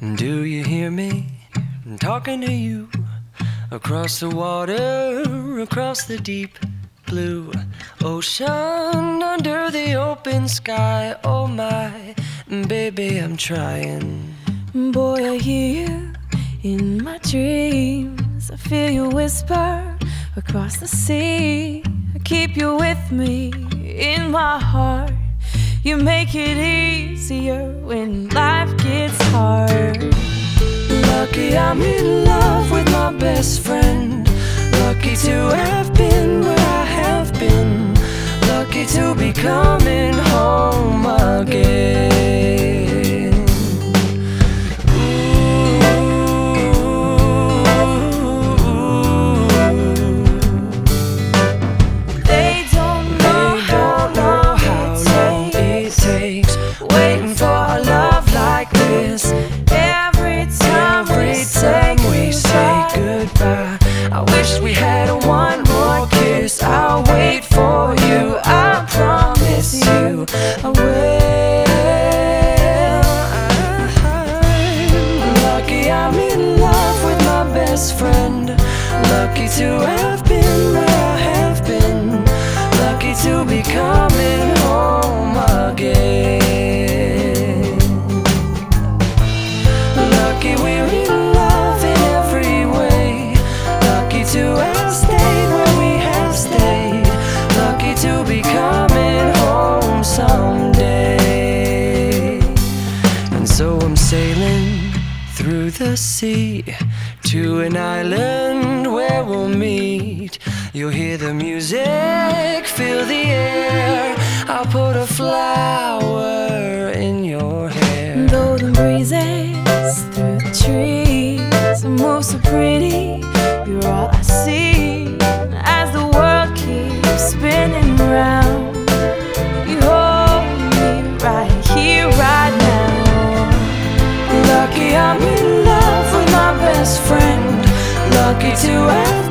Do you hear me? I'm talking to you across the water, across the deep blue ocean, under the open sky. Oh my, baby, I'm trying. Boy, I hear you in my dreams. I feel you whisper across the sea. I keep you with me in my heart. You make it easier when life gets hard. Lucky I'm in love with my best friend. Lucky to have been where I have been. Lucky to be coming home again. They don't know how long it takes waiting for a love like this. Every time we say goodbye, I wish we had one more kiss. I'll wait for you, I promise you I will. Lucky I'm in love with my best friend. Lucky to have been where I have been. Lucky to be coming home again. Lucky we're in love in every way. Lucky to have stayed where we have stayed. Lucky to be coming home someday. And so I'm sailing through the sea to an island where we'll meet. You'll hear the music, feel the air. I'll put a flower in your hair. golden breezes through the trees move so pretty. You're all I see as the world keeps spinning round. You hold me right here, right now. Lucky I'm in love with my best friend. Lucky to have